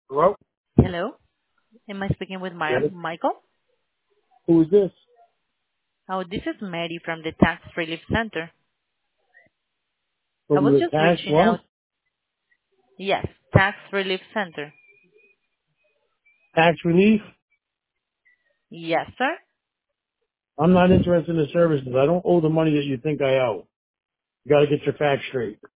Hello? Hello. Am I speaking with Yes. Michael? Who is this? Oh, this is Mary from the Tax Relief Center. I From was the just tax reaching out. what? Yes, Tax Relief Center. Tax relief? Yes, sir. I'm not interested in the services. I don't owe the money that you think I owe. You gotta get your facts straight.